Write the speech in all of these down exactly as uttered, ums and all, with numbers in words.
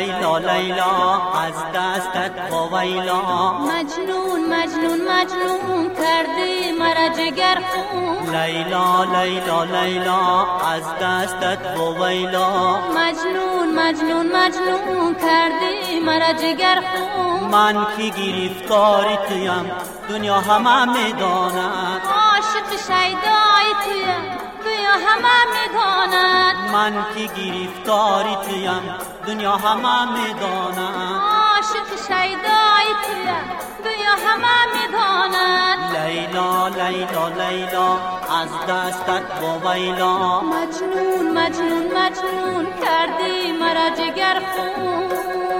لیلا لیلا از دستت ویلا. مجنون مجنون مجنون کردی مرا جگر خون. لیلا لیلا لیلا از دستت ویلا. مجنون مجنون مجنون کردی مرا جگر خون. من که گرفتاری تویم دنیا همه میداند. عاشق شیدای تویم دنیا همه میداند. من که گرفتاری تویم دنیا همه میداند. عاشق شیدای تویم دنیا همه میداند. لیلا لیلا لیلا از دستت ویلا. مجنون مجنون مجنون کردی مرا جگر خون.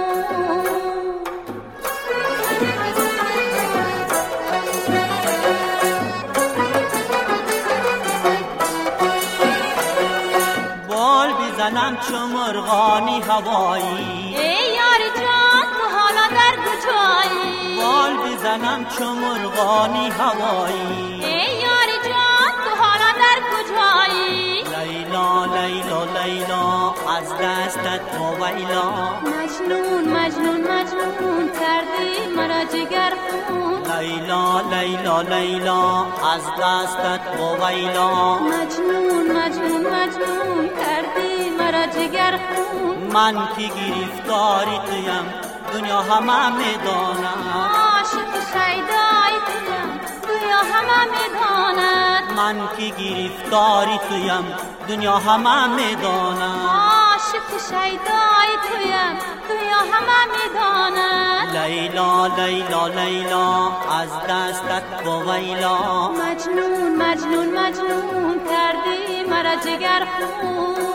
بزنم چو مرغانی هوایی. ای یار جان تو حالا در کجایی؟ بال بزنم چو مرغانی هوایی. ای یار جان تو حالا در کجایی؟ لیلا لیلا لیلا از دستت ویلا. مجنون مجنون مجنون کردی مرا جگر خون. لیلا لیلا لیلا از دستت ویلا. مجنون مجنون مجنون کردی مرا جگر خون. من که گرفتاری تویم دنیا همه میداند. عاشق شیدای تویم دنیا همه میداند. من که گرفتاری تویم دنیا همه میداند. عاشق شیدای تویم دنیا همه میداند. لیلا لیلا لیلا از دستت ویلا. مجنون مجنون مجنون کردی مرا جگر خون.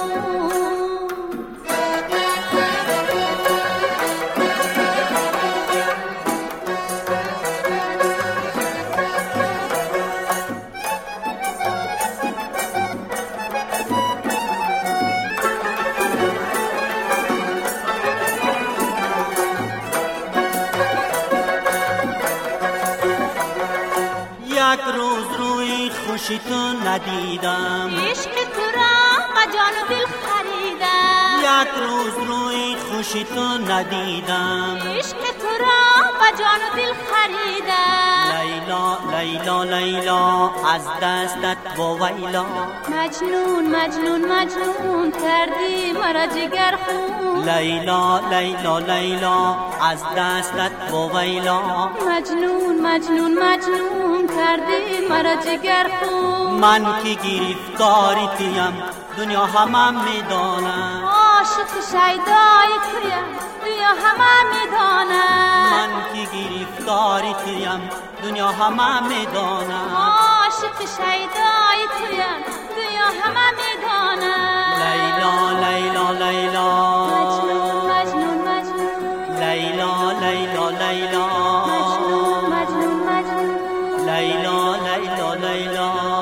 یک روز روی خوشی تو ندیدم. عشق تو را با جان و دل خریدم. یک روز روی خوشی تو ندیدم. عشق تو را با جان و دل خریدم. لیلا لیلا لیلا از دستت ویلا. مجنون مجنون مجنون کردی مرا جگر خون. لیلا لیلا لیلا از دستت ویلا. مجنون مجنون مجنون کردی مرا جگر خون. من که گرفتاری تویم دنیا همه میداند. عاشق شیدای تویم دنیا همه میداند. من که گرفتاری تویم دنیا همه میداند. عاشق شیدای تویم دنیا همه میداند. لیلا لیلا لیلا مجنون مجنون مجنون. لیلا لیلا لیلا مجنون مجنون مجنون. لیلا لیلا لیلا